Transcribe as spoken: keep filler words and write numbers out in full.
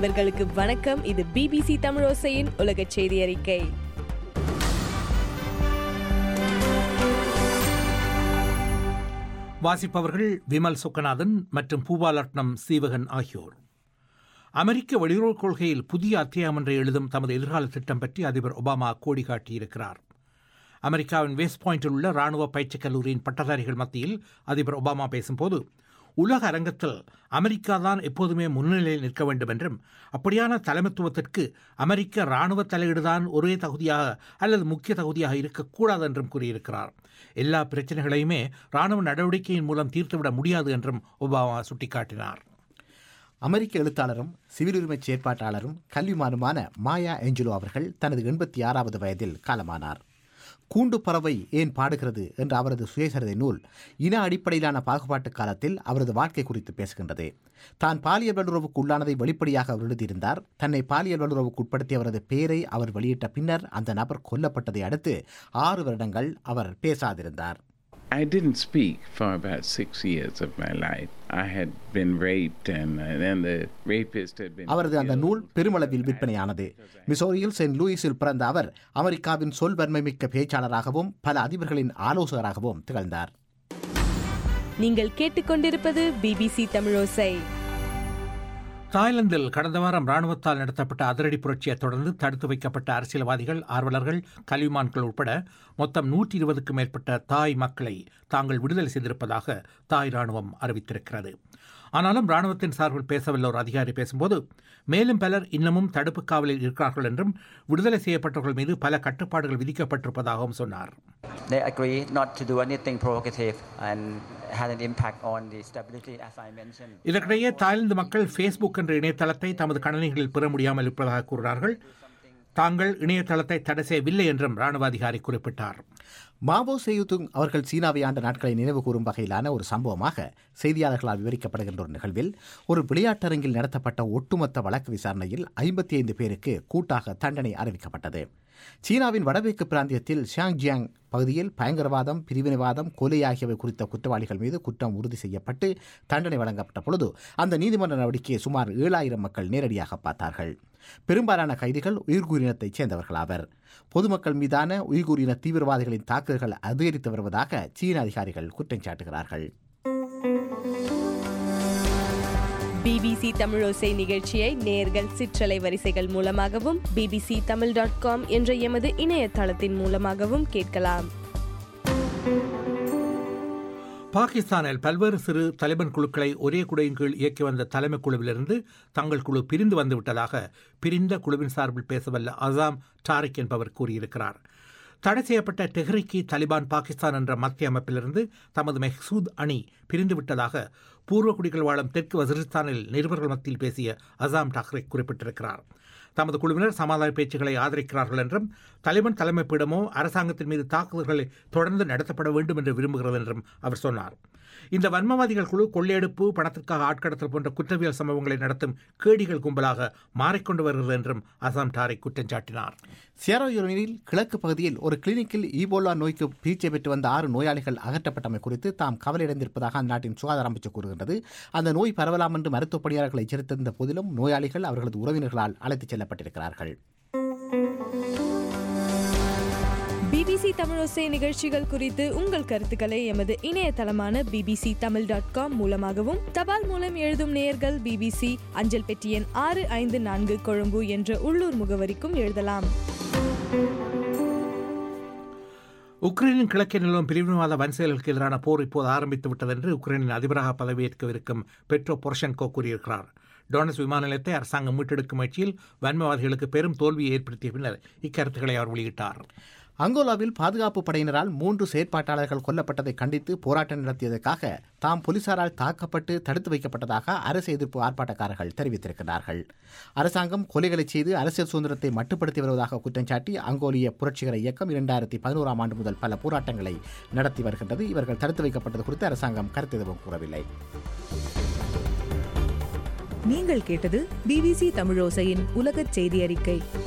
நண்பர்களுக்கு வணக்கம். இது பிபிசி தமிழோசையின் உலக செய்தி அறிக்கை. வாசிப்பவர்கள் விமல் சுக்கநாதன் மற்றும் பூபாலட்னம் சீவகன் ஆகியோர். அமெரிக்க வெளியுறவுக் கொள்கையில் புதிய அத்தியாயம் ஒன்றை எழுதும் தமது எதிர்கால திட்டம் பற்றி அதிபர் ஒபாமா கோடி காட்டியிருக்கிறார். அமெரிக்காவின் வெஸ்ட் பாயிண்டில் உள்ள ராணுவ பயிற்சிக் கல்லூரியின் பட்டதாரிகள் மத்தியில் அதிபர் ஒபாமா பேசும்போது, உலக அரங்கத்தில் அமெரிக்கா தான் எப்போதுமே முன்னிலையில் நிற்க வேண்டும் என்றும், அப்படியான தலைமைத்துவத்திற்கு அமெரிக்க இராணுவ தலையீடுதான் ஒரே தகுதியாக அல்லது முக்கிய தகுதியாக இருக்கக்கூடாது என்றும் கூறியிருக்கிறார். எல்லா பிரச்சனைகளையுமே இராணுவ நடவடிக்கையின் மூலம் தீர்த்துவிட முடியாது என்றும் ஒபாமா சுட்டிக்காட்டினார். அமெரிக்க எழுத்தாளரும் சிவில் உரிமை செயற்பாட்டாளரும் கல்விமானுமான மாயா ஏஞ்சலோ அவர்கள் தனது எண்பத்தி ஆறாவது வயதில் காலமானார். கூண்டு பறவை ஏன் பாடுகிறது என்ற அவரது சுயசரிதை நூல் இன அடிப்படையிலான பாகுபாட்டு காலத்தில் அவரது வாழ்க்கை குறித்து பேசுகின்றது. தான் பாலியல் வல்லுறவுக்கு உள்ளானதை வெளிப்படையாக அவர் எழுதியிருந்தார். தன்னை பாலியல் வல்லுறவுக்கு உட்படுத்திய அவரது பெயரை அவர் வெளியிட்ட பின்னர் அந்த நபர் கொல்லப்பட்டதை அடுத்து ஆறு வருடங்கள் அவர் பேசாதிருந்தார். I didn't speak for about six years of my life. I had been raped and then the rapist had been... அவரது அந்த நூல் பெருமளவில் விற்பனையானது. மிசோரியில் செயின்ட் லூயிஸில் பிறந்த அவர் அமெரிக்காவின் சொல்வன்மை மிக்க பேச்சாளராகவும் பல அதிபர்களின் ஆலோசகராகவும் திகழ்ந்தார். நீங்கள் கேட்டுக்கொண்டிருப்பது பிபிசி தமிழோசை. தாய்லாந்தில் கடந்த வாரம் ராணுவத்தால் நடத்தப்பட்ட அதிரடி புரட்சியை தொடர்ந்து தடுத்து வைக்கப்பட்ட அரசியல்வாதிகள், ஆர்வலர்கள், கல்விமான்கள் உட்பட மொத்தம் நூற்றி இருபதுக்கும் மேற்பட்ட தாய் மக்களை தாங்கள் விடுதலை செய்திருப்பதாக தாய் ராணுவம் அறிவித்திருக்கிறது. ஆனாலும் ராணுவத்தின் சார்பில் பேசவல்ல ஒரு அதிகாரி பேசும்போது, மேலும் பலர் இன்னமும் தடுப்பு காவலில் இருக்கிறார்கள் என்றும் இதற்கிடையே செய்யப்பட்டவர்கள் மீது பல கட்டுப்பாடுகள் விதிக்கப்பட்டிருப்பதாகவும் சொன்னார். They agree not to do anything provocative and had an impact on the stability as I mentioned. இதற்கிடையே தாய்லாந்து மக்கள் ஃபேஸ்புக் என்ற இணையதளத்தை தமது கணினிகளில் பெற முடியாமல் இருப்பதாக கூறுகிறார்கள். தாங்கள் இணையதளத்தை தடை செய்யவில்லை என்றும் ராணுவ அதிகாரி குறிப்பிட்டார். மாவோ சேதுங் அவர்கள் சீனாவை ஆண்ட நாட்களை நினைவு கூறும் வகையிலான ஒரு சம்பவமாக செய்தியாளர்களால் விவரிக்கப்படுகின்ற ஒரு நிகழ்வில் ஒரு விளையாட்டரங்கில் நடத்தப்பட்ட ஒட்டுமொத்த வழக்கு விசாரணையில் ஐம்பத்தி ஐந்து பேருக்கு கூட்டாக தண்டனை அறிவிக்கப்பட்டது. சீனாவின் வடமேற்கு பிராந்தியத்தில் ஷியாங்ஜியாங் பகுதியில் பயங்கரவாதம், பிரிவினைவாதம், கொலை ஆகியவை குறித்த குற்றவாளிகள் மீது குற்றம் உறுதி செய்யப்பட்டு தண்டனை வழங்கப்பட்ட பொழுது அந்த நீதிமன்ற நடவடிக்கையை சுமார் ஏழாயிரம் மக்கள் நேரடியாக பார்த்தார்கள். பெரும்பாலான கைதிகள் உய்குர் இனத்தைச் சேர்ந்தவர்களாவர். பொதுமக்கள் மீதான உய்குர் இன தீவிரவாதிகளின் தாக்குதல்கள் அதிகரித்து வருவதாக சீன அதிகாரிகள் குற்றம் சாட்டுகிறார்கள். பிபிசி தமிழோசை நிகழ்ச்சியை நேர்கள் சிற்றலை வரிசைகள் மூலமாகவும் பிபிசி தமிழ் டாட் காம் என்ற எமது இணையதளத்தின் மூலமாகவும் கேட்கலாம். பாகிஸ்தானில் பல்வேறு சிறு தலிபான் குழுக்களை ஒரே குடையின் கீழ் இயக்கி வந்த தலைமை குழுவிலிருந்து தங்கள் குழு பிரிந்து வந்துவிட்டதாக பிரிந்த குழுவின் சார்பில் பேசவல்ல அசாம் டாரிக் என்பவர் கூறியிருக்கிறார். தடை செய்யப்பட்ட டெஹ்ரிக் தலிபான் பாகிஸ்தான் என்ற மத்திய அமைப்பிலிருந்து தமது மெஹ்சூத் அணி பிரிந்துவிட்டதாக பூர்வ குடிகள் வாழும் தெற்கு வசிரிஸ்தானில் நிருபர்கள் மத்தியில் பேசிய அசாம் டாக்ரே குறிப்பிட்டிருக்கிறார். தமது குழுவினர் சமாதான பேச்சுக்களை ஆதரிக்கிறார்கள் என்றும், தலிபான் தலைமைப்பிடமோ அரசாங்கத்தின் மீது தாக்குதல்களை தொடர்ந்து நடத்தப்பட வேண்டும் என்று விரும்புகிறது என்றும் அவர் சொன்னார். இந்த வன்மவாதிகள் குழு கொள்ளையெடுப்பு, பணத்திற்காக ஆட்கடத்தல் போன்ற குற்றவியல் சம்பவங்களை நடத்தும் கேடிகள் கும்பலாக மாறிக்கொண்டு வருகிறது என்றும் அசாம் டாரிக் குற்றம் சாட்டினார். சியரோலியோனில் கிழக்கு பகுதியில் ஒரு கிளினிக்கில் ஈபோலா நோய்க்கு சிகிச்சை பெற்று வந்த ஆறு நோயாளிகள் அகற்றப்பட்டமை குறித்து தாம் கவலையடைந்திருப்பதாக அந்நாட்டின் சுகாதார அமைச்சு கூறுகின்றது. அந்த நோய் பரவலாம் என்று மருத்துவ பணியாளர்கள் எச்சரித்திருந்த போதிலும் நோயாளிகள் அவர்களது உறவினர்களால் அழைத்துச் செல்லப்பட்டிருக்கிறார்கள். பிபிசி தமிழோசை நிகழ்ச்சிகள் குறித்து உங்கள் கருத்துக்களை எமது இணையதளமான பிபிசி தமிழ் டாட் காம் மூலமாகவும், தபால் மூலம் எழுதும் நேயர்கள் பிபிசி அஞ்சல் பெட்டி எண் ஆறு ஐந்து நான்கு கொழும்பு என்ற உள்ளூர் முகவரிக்கும் எழுதலாம். உக்ரைனின் கிழக்கே நிலவும் பிரிவினைவாத வன்செயல்களுக்கு எதிரான போர் இப்போது ஆரம்பித்து விட்டது என்று உக்ரைனின் அதிபராக பதவியேற்கவிருக்கும் பெட்ரோ பொரோஷென்கோ கூறியிருக்கிறார். டோனஸ் விமான நிலையத்தை அரசாங்கம் மீட்டெடுக்கும் முயற்சியில் வன்மவாதிகளுக்கு பெரும் தோல்வியை ஏற்படுத்திய பின்னர் இக்கருத்துக்களை அவர் வெளியிட்டார். அங்கோலாவில் பாதுகாப்பு படையினரால் மூன்று செயற்பாட்டாளர்கள் கொல்லப்பட்டதை கண்டித்து போராட்டம் நடத்தியதற்காக தாம் போலீசாரால் தாக்கப்பட்டு தடுத்து வைக்கப்பட்டதாக அரசு எதிர்ப்பு ஆர்ப்பாட்டக்காரர்கள் தெரிவித்திருக்கிறார்கள். அரசாங்கம் கொலைகளை செய்து அரசியல் சுதந்திரத்தை மட்டுப்படுத்தி வருவதாக குற்றம் சாட்டி அங்கோலிய புரட்சிகர இயக்கம் இரண்டாயிரத்தி பதினோராம் ஆண்டு முதல் பல போராட்டங்களை நடத்தி வருகின்றது. இவர்கள் தடுத்து வைக்கப்பட்டது குறித்து அரசாங்கம் கருத்து எதுவும் கூறவில்லை. நீங்கள் கேட்டது பிபிசி தமிழோசையின் உலகச் செய்தி அறிக்கை.